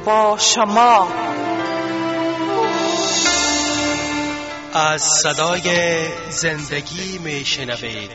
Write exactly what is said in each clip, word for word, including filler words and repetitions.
با شما. از صدای زندگی می شنوید.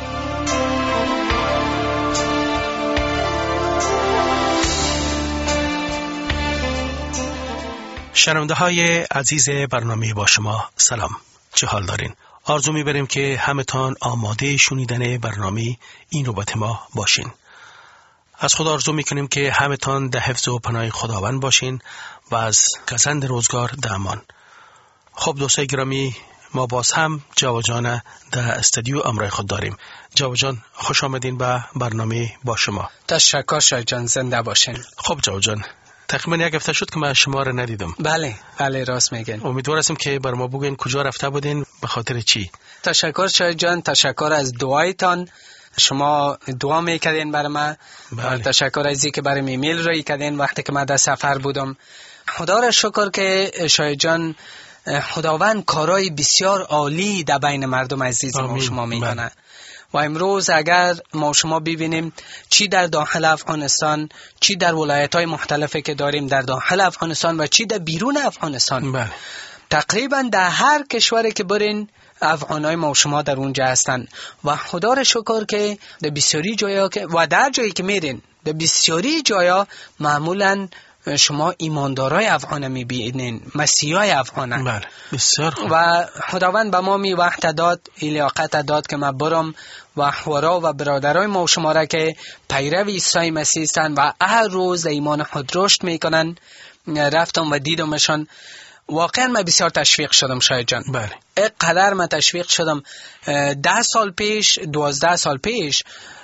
شنونده های عزیز برنامه با شما سلام، چه حال دارین؟ آرزو می‌بریم که همتان آماده شنیدن برنامه این نوبت ما باشین. از خدا آرزو می‌کنیم که همتان در حفظ و پناه خداوند باشین و از گزند روزگار در امان. خب دوستای گرامی، ما باز هم جواد جان در استودیو امرای خود داریم. جواد جان خوش آمدین به برنامه با شما. تشکر شاه جان، زنده باشین. خب جواد جان، تقریبا یک هفته شد که من شما را ندیدم. بله بله راست میگن. امیدوار هستم که بر ما بگین کجا رفته بودین، به خاطر چی؟ تشکر شاه جان، تشکر از دعایتان. شما دعا میکردین برای من. بله. تشکر از اینکه برای ایمیل روی کردین وقتی که من در سفر بودم. خدا را شکر که شاه جان خداوند کارهای بسیار عالی در بین مردم عزیز ما شما میکنه. و امروز اگر ما شما ببینیم چی در داخل افغانستان، چی در ولایت‌های مختلفی که داریم در داخل افغانستان و چی در بیرون افغانستان، بله. تقریبا در هر کشوری که برین افغانای ما شما در اونجا هستن و خدا را شکر که در بسیاری جایا که و در جایی که میرین در بسیاری جایا معمولاً شما ایماندارای افغان میبینین، مسیحای افغان. بله بسیار خوب. و خداوند به ما می وقت داد، لیاقت داد که ما برم و خورا و برادرای ما شما را که پیرو عیسی مسیح هستند و هر روز ایمان خود رشد میکنن رفتم و دیدمشان. واقعا من بسیار تشویق شدم شاید جان. بله. اینقدر من تشویق شدم. ده سال پیش، دوازده سال پیش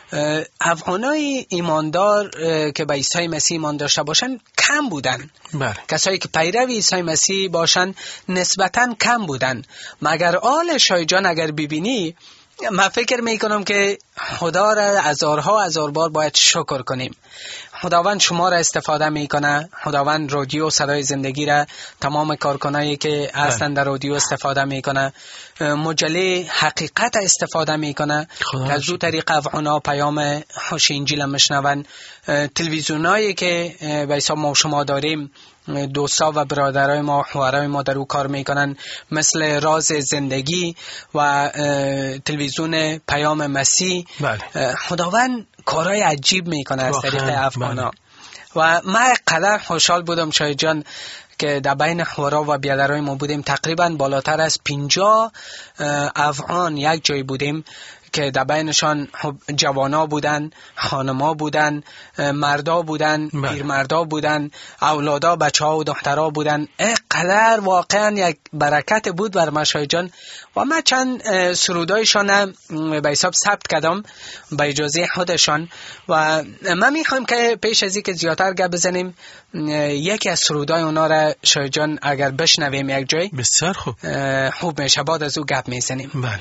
افغانای ایماندار که به عیسی مسیح ایمان داشته باشن کم بودن. بله. کسایی که پیرو عیسی مسیح باشن نسبتاً کم بودن. مگر آل شاه جان اگر ببینی، من فکر میکنم که خدا را هزارها هزار بار باید شکر کنیم. خداوند شما را استفاده میکنه. خداوند رادیو صدای زندگی را، تمام کارکنایی که هستن در رادیو استفاده میکنه. مجله حقیقت استفاده میکنه. از دو طریق افغانا پیام خوش انجیل میشنون. تلویزیونایی که به حساب ما شما داریم، دوستا و برادرای ما، خواهرای ما در او کار میکنن، مثل راز زندگی و تلویزیون پیام مسیح. بله. خداوند کارهای عجیب میکنه از طریق افغانا. بله. و من قدر خوشحال بودم شاید جان که در بین خورا و بیادرای ما بودیم. تقریبا بالاتر از پنجاه افغان یک جای بودیم که در بینشان جوانا بودن، خانما بودن، مردا بودن، پیرمردا بودن، اولادا، بچه‌ها و دخترها بودن. اینقدر واقعا یک برکت بود بر مشای جان. و من چند سرودایشان به حساب ثبت کردم به اجازه خودشان و من میخوام که پیش از اینکه زیادتر گپ بزنیم یکی از سرودای اونا را شای جان اگر بشنویم یک جای بسیار خوب خوب میشه، بعد از او گپ میزنیم. بله.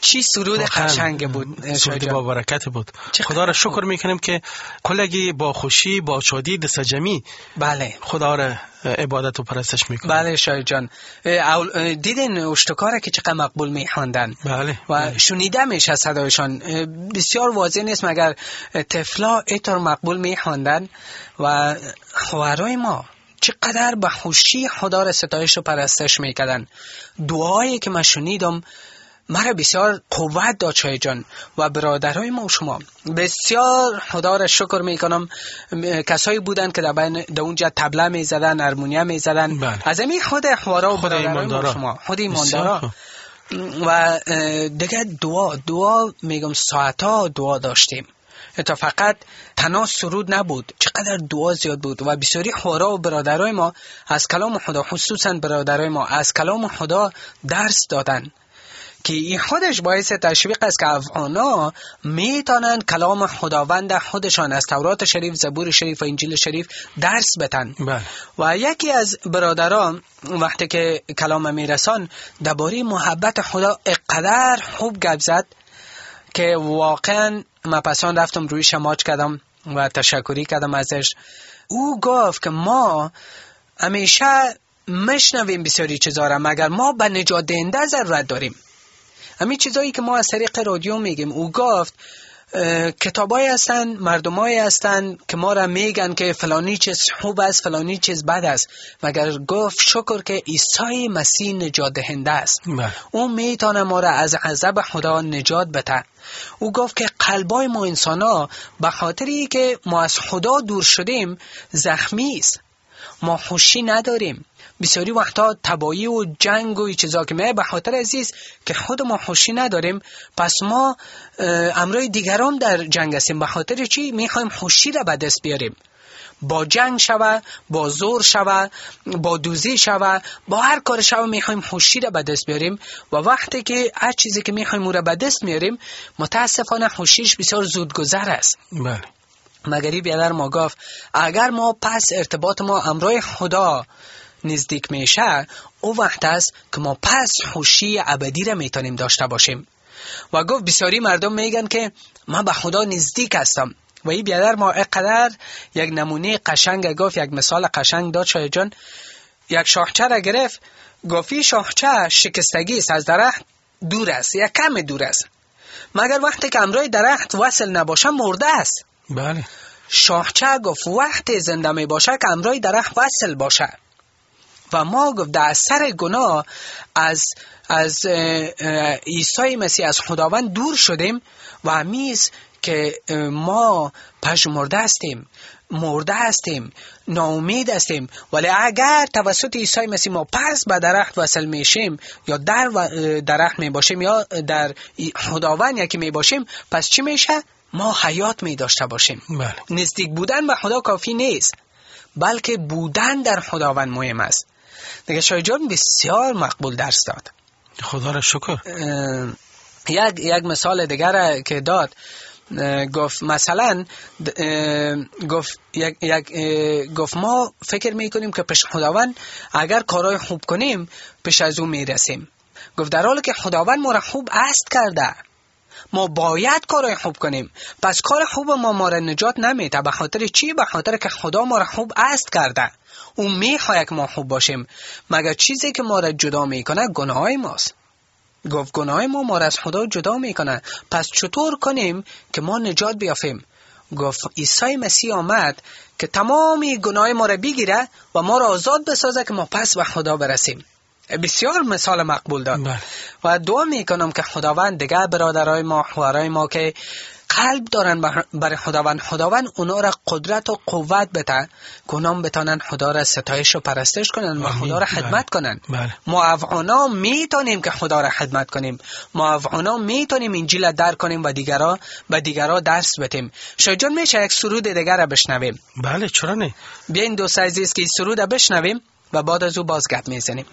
چی سرود قشنگ بود، سرود با برکت بود. خدا را شکر میکنیم که کلگی با خوشی با شادی دست جمعی بله خدا را عبادت و پرستش میکنیم. بله شاید جان، دیدین اشتکاره که چقدر مقبول میخواندن بله و بله. شنیده میشه صدایشان، بسیار واضح نیست مگر طفلا اینطور مقبول میخواندن. و خواهرای ما چقدر به خوشی خدا را ستایش و پرستش میکردن. دعایی که من شنیدم مرا بسیار قوت داد شای جان. و برادرای ما و شما بسیار خدا را شکر میکنم، کسایی بودن که در اونجا طبله میزدن، هارمونیوم میزدن. بله. از همین خود خورا و خود برادرای ما و شما، خود ایماندارا. و دیگه دعا دعا میگم ساعتا دعا داشتیم. تا فقط تنها سرود نبود، چقدر دعا زیاد بود. و بسیاری خورا و برادرای ما از کلام خدا، خصوصا برادرای ما از کلام خدا درس دادن که این خودش باعث تشویق است که افغانا میتونن کلام خداوند خودشان از تورات شریف، زبور شریف و انجیل شریف درس بدن. بله. و یکی از برادران وقتی که کلام میرسان درباره محبت خدا اقدر خوب گپ زد که واقعا من پسان رفتم روی شماج کردم و تشکری کردم ازش. او گفت که ما همیشه مشنویم بسیاری چیزا را مگر ما به نجات دهنده ضرورت داریم. همین چیزایی که ما از طریق رادیو میگیم. او گفت کتابایی هستن، مردمایی هستن که ما را میگن که فلانی چیز خوب است، فلانی چیز بد است، مگر گفت شکر که عیسی مسیح نجات دهنده است. او میتونه ما را از عذاب خدا نجات بده. او گفت که قلبای ما انسانا به خاطری که ما از خدا دور شدیم زخمی است، ما خوشی نداریم. بسیاری وقتا تبایی و جنگ و چیزا که میه به خاطر عزیز که خود ما خوشی نداریم، پس ما امروی دیگران در جنگ هستیم. به خاطر چی؟ میخوایم خوشی را به دست بیاریم، با جنگ شوه، با زور شوه، با دوزی شوه، با هر کار شوه میخوایم خوشی را به دست بیاریم. و وقتی که هر چیزی که میخوایم او را به دست میاریم متاسفانه خوشیش بسیار زود گذر است. بله. مگری بیادر ما گفت اگر ما پس ارتباط ما امروی خدا نزدیک میشه، او وقت است که ما پس خوشی ابدی را میتونیم داشته باشیم. و گفت بسیاری مردم میگن که من به خدا نزدیک هستم. و این بیادر ما اقدر یک نمونه قشنگ گفت، یک مثال قشنگ داد شاید جان. یک شاخچه را گرفت، گفتی شاخچه شکستگی است، از درخت دور است، یک کم دور است، مگر وقتی که امروی درخت وصل نباشه مرده است. بله. شاخچه گفت وقتی زنده می باشه که امروی درخت وصل باشه. و ما گفت در اثر گناه از از عیسی مسیح از خداوند دور شدیم و همیز که ما پژمرده هستیم، مرده هستیم، ناامید هستیم. ولی اگر توسط عیسی مسیح ما پس به درخت وصل میشیم یا در درخت می باشیم یا در خداوند یکی می باشیم، پس چی میشه؟ ما حیات می داشته باشیم. بله. نزدیک بودن به خدا کافی نیست، بلکه بودن در خداوند مهم است. دیگه شاید جان بسیار مقبول درس داد. خدا را شکر. یک یک مثال دیگر که داد، گفت مثلا گفت یک یک گفت ما فکر میکنیم که پیش خداوند اگر کارهای خوب کنیم پیش از او میرسیم. گفت در حالی که خداوند ما را خوب است کرده، ما باید کارهای خوب کنیم. پس کار خوب ما ما را نجات نمیده. به خاطر چی؟ به خاطر که خدا ما را خوب است کرده. او میخواد که ما خوب باشیم. مگر چیزی که ما را جدا میکنه گناه ماست. گفت گناه ما ما را از خدا جدا میکنه. پس چطور کنیم که ما نجات بیافیم؟ گفت عیسی مسیح آمد که تمامی گناه ما را بگیره و ما را آزاد بسازه که ما پس به خدا برسیم. بسیار مثال مقبول داد. بله. و دعا میکنم که خداوند دیگه برادرای ما، خواهرای ما که قلب دارن برای خداوند، خداوند اونا را قدرت و قوت بده که اونا بتانن خدا را ستایش و پرستش کنن و خدا را خدمت کنن. بله. ما افغانا میتونیم که خدا را خدمت کنیم، ما افغانا میتونیم انجیل درک کنیم و دیگرا به دیگرا درس بدیم. شاید جان میشه یک سرود دیگر را بشنویم؟ بله چرا نه؟ بیاین دوست عزیز که این سرود را بشنویم و بعد از او باز گپ میزنیم.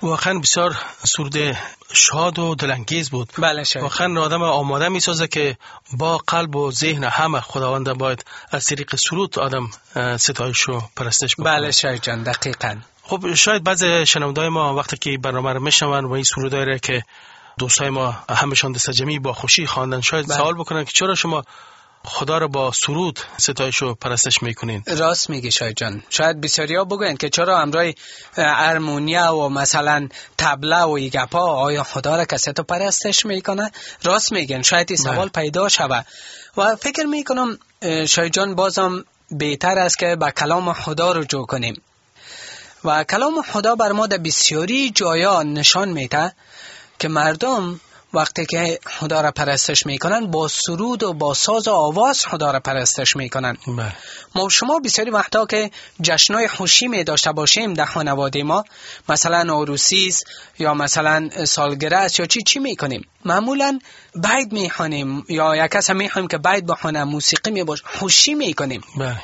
واقعا بسیار سرود شاد و دلانگیز بود. بله شاید. واقعا آدم آماده میسازه که با قلب و ذهن همه خداوند باید از طریق سرود آدم ستایش و پرستش بکنه. بله شاید جان، دقیقاً. خب شاید بعض شنوندای ما وقتی که برنامه رو میشنون و این سرودایی را که دوستای ما همشان دست جمعی با خوشی خواندن، شاید بله. سوال بکنن که چرا شما خدا رو با سرود ستایش و پرستش میکنین؟ راست میگی شاید جان. شاید بسیاریا بگوین که چرا همراه ارمونیا و مثلا طبله و ایگپا آیا خدا رو کسی تو پرستش میکنه؟ راست میگن. شاید این سوال پیدا شوه و فکر میکنم شاید جان بازم بهتر است که با کلام خدا رجوع کنیم و کلام خدا بر ما در بسیاری جایا نشان میده که مردم وقتی که خدا را پرستش میکنن با سرود و با ساز و آواز خدا را پرستش میکنن. بله. ما شما بسیاری وقتا که جشنای خوشی می داشته باشیم در خانواده ما، مثلا عروسی است یا مثلا سالگرد است یا چی چی میکنیم، معمولا بیت میخوانیم یا یک کس میخوایم که بیت بخونه، موسیقی میباشه، خوشی میکنیم. بله.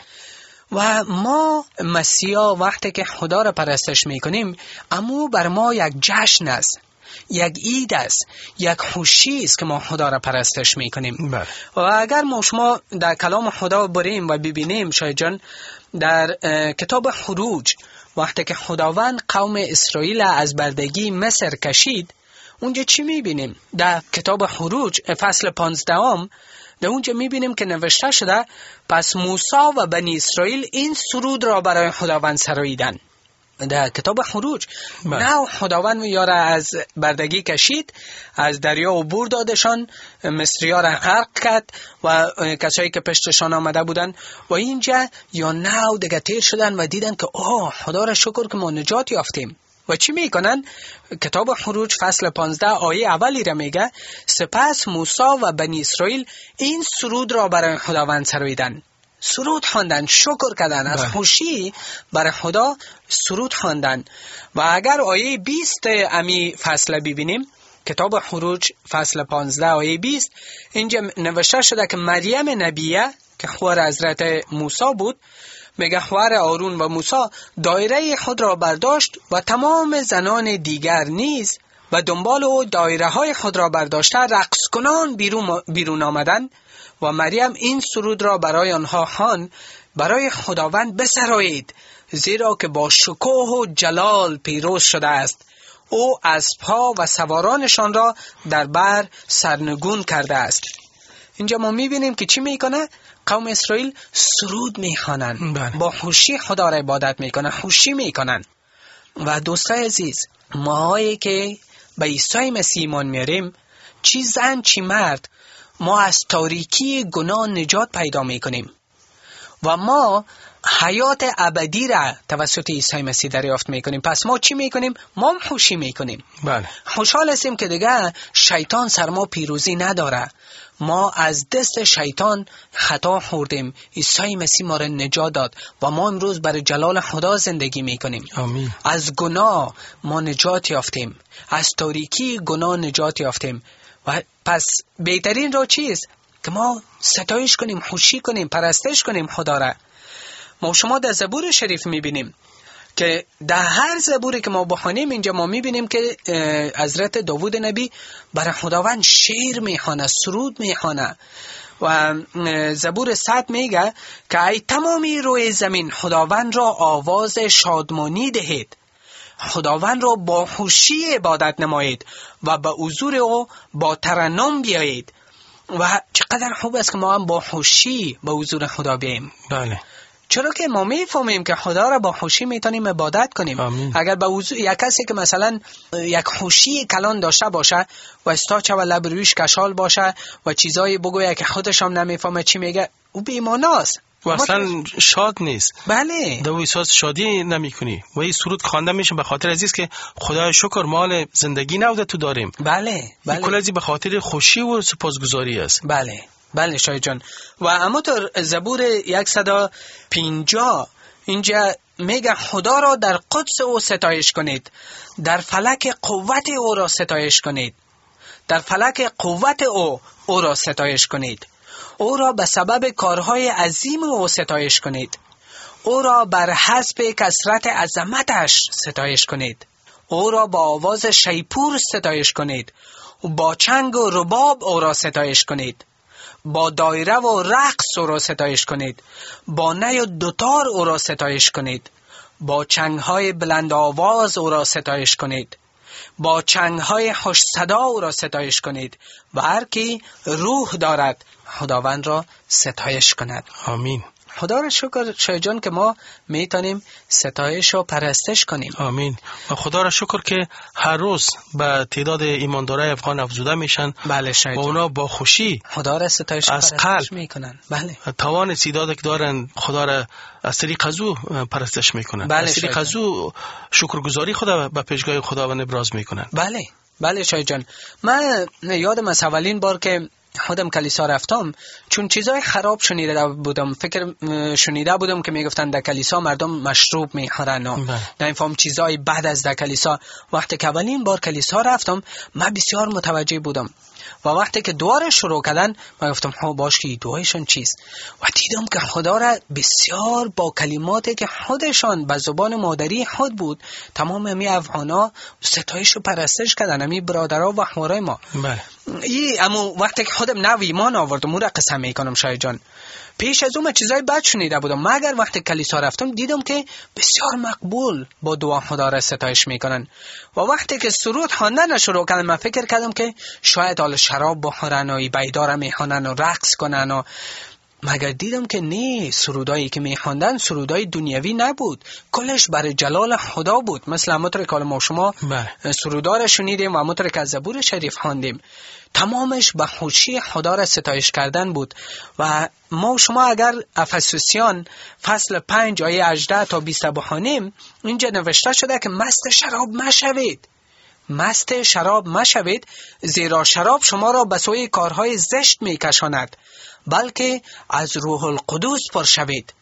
و ما مسیحا وقتی که خدا را پرستش میکنیم اما بر ما یک جشن است، یک عید است، یک خوشی است که ما خدا را پرستش میکنیم. بله. و اگر ما شما در کلام خدا بریم و ببینیم شاید جان در کتاب خروج وقتی که خداوند قوم اسرائیل از بردگی مصر کشید، اونجا چی میبینیم؟ در کتاب خروج فصل پانزدهم در اونجا میبینیم که نوشته شده پس موسی و بنی اسرائیل این سرود را برای خداوند سراییدند. در کتاب خروج نه خداوند یارا از بردگی کشید، از دریا عبور دادشان، مصری‌ها را غرق کرد و کسایی که پشتشان آمده بودن و اینجا یا نه دیگه تیر شدن و دیدن که اوه خدا را شکر که ما نجات یافتیم. و چی میکنن؟ کتاب خروج فصل پانزده آیه اولی را میگه سپس موسی و بنی اسرائیل این سرود را برای خداوند سراییدند. سرود خواندن، شکر کردن، از خوشی برای خدا سرود خواندن. و اگر آیه بیست امی فصل ببینیم، کتاب خروج فصل پانزده آیه بیست، اینجا نوشته شده که مریم نبیه که خواهر حضرت موسی بود، میگه خواهر آرون و موسی دایره خود را برداشت و تمام زنان دیگر نیز و دنبال او دایره های خود را برداشته رقص کنان بیرون, بیرون آمدن و مریم این سرود را برای آنها خواند برای خداوند بسرایید زیرا که با شکوه و جلال پیروز شده است. او اسب‌ها و سوارانشان را در بر سرنگون کرده است. اینجا ما میبینیم که چی میکنه؟ قوم اسرائیل سرود میخوانن، با خوشی خدا را عبادت میکنن، خوشی میکنن. و دوستای عزیز، ماهایی که به عیسی مسیح ایمان میاریم، چی زن چی مرد، ما از تاریکی گناه نجات پیدا میکنیم و ما حیات ابدی را توسط عیسی مسیح دریافت میکنیم. پس ما چی میکنیم؟ ما خوشی میکنیم. بله. خوشحال هستیم که دیگه شیطان سر ما پیروزی نداره. ما از دست شیطان خطا خوردیم، عیسی مسیح ما را نجات داد و ما امروز برای جلال خدا زندگی میکنیم. آمین. از گناه ما نجات یافتیم، از تاریکی گناه نجات یافتیم. و پس بهترین راه چیست؟ که ما ستایش کنیم، خوشی کنیم، پرستش کنیم خدا را. ما شما در زبور شریف میبینیم که در هر زبوری که ما بخونیم اینجا ما میبینیم که حضرت داوود نبی برای خداوند شعر میخوانه، سرود میخوانه. و زبور صد میگه که ای تمامی روی زمین خداوند را آواز شادمانی دهید، خداوند را با خوشی عبادت نمایید و به حضور او با ترنم بیایید. و چقدر خوب است که ما هم با خوشی به حضور خدا بیاییم. بله. چرا که ما میفهمیم که خدا را با خوشی میتونیم عبادت کنیم. آمین. اگر به حضور یک کسی که مثلا یک خوشی کلان داشته باشه و استاچه و لب رویش کشال باشه و چیزایی بگویه که خودش هم نمیفهمه چی میگه، او بی‌معناست و اصلا شاد نیست. بله. دو احساس شادی نمی کنی و این سرود خوانده میشه به خاطر عزیز که خدای شکر مال زندگی نوده تو داریم. بله بله. کل ازی به خاطر خوشی و سپاسگزاری است. بله بله شاید جان. و اما تو زبور صد و پنجاه اینجا میگه خدا را در قدس او ستایش کنید، در فلک قوت او را ستایش کنید، در فلک قوت او او را ستایش کنید، او را به سبب کارهای عظیم او ستایش کنید، او را بر حسب کثرت عظمتش ستایش کنید، او را با آواز شیپور ستایش کنید. با چنگ و رباب او را ستایش کنید. با دایره و رقص او را ستایش کنید. با نی و دوتار او را ستایش کنید. با چنگهای بلند آواز او را ستایش کنید. با چنگهای خوش صدا او را ستایش کنید. و هر کی روح دارد خداوند را ستایش کند. آمین. خدا را شکر شای جان که ما میتونیم ستایش و پرستش کنیم. آمین. و خدا را شکر که هر روز به تعداد ایماندارای افغان افزوده میشن. بله شای جان. و اونا با خوشی خدا را ستایش و پرستش میکنن. بله. توان استعدادی که دارن خدا را از طریق از او پرستش میکنن. بله از طریق از او شکرگزاری خدا به پیشگاه خداوند ابراز میکنن. بله. بله شای جان. من یادم از اولین بار که خودم کلیسا رفتم، چون چیزای خراب شنیده بودم، فکر شنیده بودم که میگفتن در کلیسا مردم مشروب میخورن و نمیفهم چیزای بعد از در کلیسا. وقتی که اولین بار کلیسا رفتم من بسیار متوجه بودم و وقتی که دعا شروع کردن من گفتم ها باش که دعایشون چیست، و دیدم که خدا را بسیار با کلماتی که خودشان به زبان مادری خود بود تمام همی افغانا ستایش و پرستش کردن، همی برادرها و خورای ما. بله. ای اما وقتی که خودم نو ایمان آوردم مورا قسم میکنم شای جان، پیش از اون چیزای بد شنیده بودم، مگر وقتی کلیسا رفتم دیدم که بسیار مقبول با دعا خدا را ستایش میکنن. و وقتی که سرود خواندن شروع کردم من فکر کردم که شاید حال شراب بخورن و بیدار میخوانن و رقص کنن و مگر دیدم که نه، سرودایی که میخواندن سرودای دنیوی نبود، کلش برای جلال خدا بود. مثل همونطور که ما شما سرودا را شنیدیم و همونطور که از زبور شریف خواندیم، تمامش به خوشی خدا را ستایش کردن بود. و ما شما اگر افسوسیان فصل پنج آیه هجده تا بیست بخوانیم، اینجا نوشته شده که مست شراب مشوید. مست شراب مشوید، زیرا شراب شما را به سوی کارهای زشت میکشاند، بلکه از روح القدس پر شوید.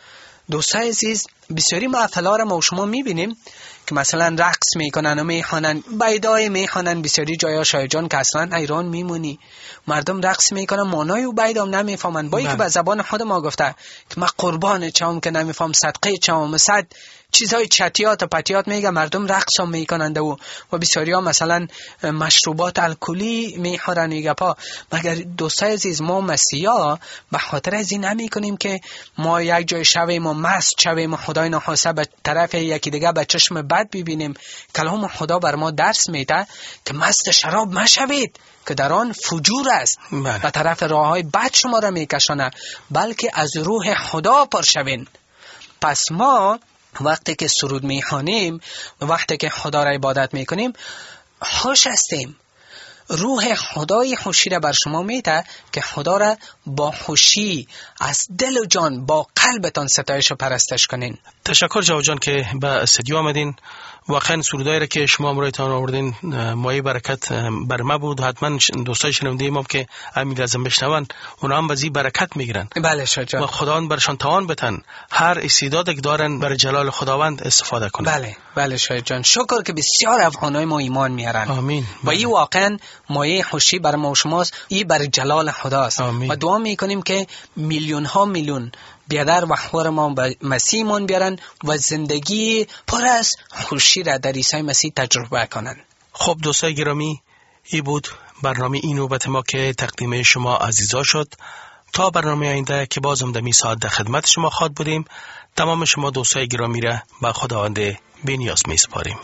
دوستای عزیز، بسیاری محفل‌ها را ما شما میبینیم که مثلا رقص میکنن و میخوانن، بیدای میخوانن، بسیاری جایا شای جان که اصلا حیران میمونی مردم رقص میکنن مانای و بیدام نمیفهمن، با اینکه به زبان خود ما گفته که من قربان چم که نمیفهم، صدقه چم، صد چیزای چتیات و پتیات میگه، مردم رقص هم میکنند و و بسیاری ها مثلا مشروبات الکلی میخورن و گپا. مگر دوستای عزیز، ما مسیحا به خاطر از این نمیکنیم که ما یک جای شویم و مست شویم و خدای نخواسته به طرف یکی دیگه به چشم بد ببینیم. کلام خدا بر ما درس میده که مست شراب مشوید که در آن فجور است و طرف راه های بد شما را میکشانه، بلکه از روح خدا پر شوین. پس ما وقتی که سرود میخوانیم و وقتی که خدا را عبادت میکنیم خوش هستیم. روح خدای خوشی را بر شما میده که خدا را با خوشی از دل و جان با قلبتان ستایش و پرستش کنین. تشکر جواد جان که به استودیو آمدین. واقعا سرودایی را که شما امرویتان آوردین مایه برکت بر ما بود. حتما دوستای شنونده ما که امید ازم بشنون اونا هم بازی برکت میگیرن. بله شجاع. و خداوند برشان توان بتن هر استعدادی که دارن برای جلال خداوند استفاده کنن. بله بله شجاع جان، شکر که بسیار افغانای ما ایمان میارن. آمین. و این واقعا مایه خوشی بر ما و شماست، این برای جلال خداست. آمین. و دعا میکنیم که میلیون ها میلیون بیادر و خور ما به مسیح ایمان بیارن و زندگی پر از خوشی را در عیسی مسیح تجربه کنن. خب دوستای گرامی، ای بود برنامه این نوبت ما که تقدیم شما عزیزا شد. تا برنامه آینده که بازم در می ساعت در خدمت شما خواهد بودیم. تمام شما دوستای گرامی را به خداوند بی‌نیاز می سپاریم.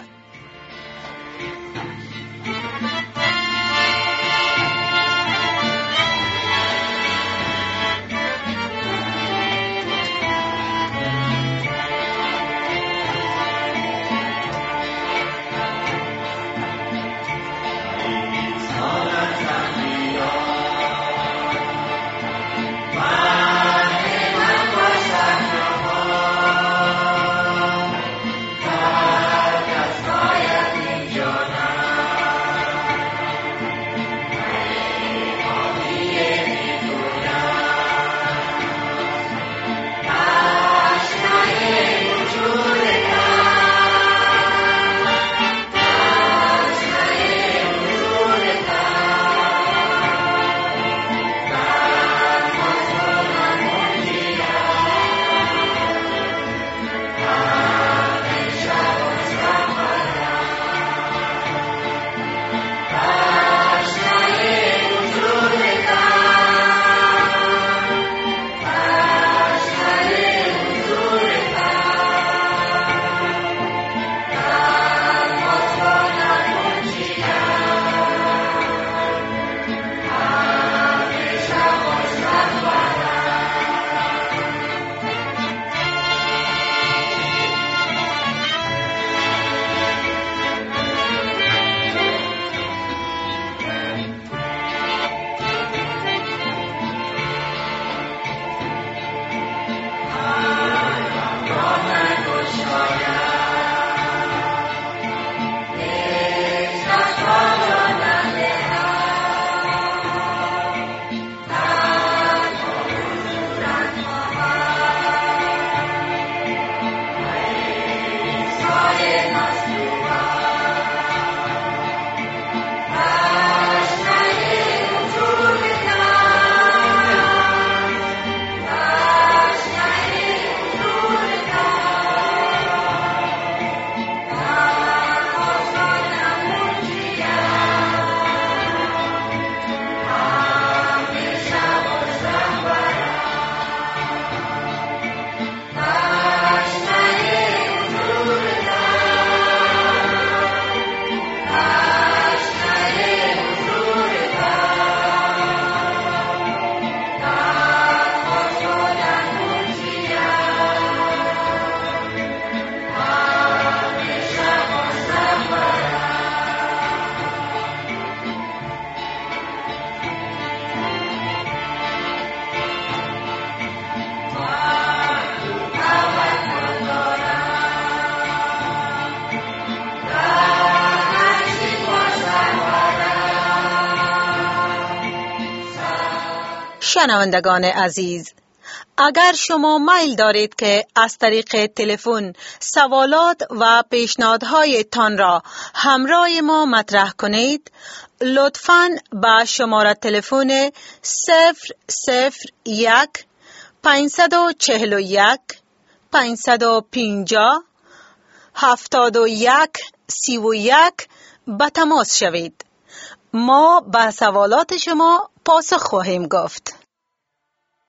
شنوندگان عزیز، اگر شما میل دارید که از طریق تلفن سوالات و پیشنهادهای تان را همراه ما مطرح کنید، لطفاً به شماره تلفن صفر صفر یک پنجصد و چهل و یک پنجصد و پنجاه هفتاد و یک سی و یک به تماس شوید. ما به سوالات شما پاسخ خواهیم گفت.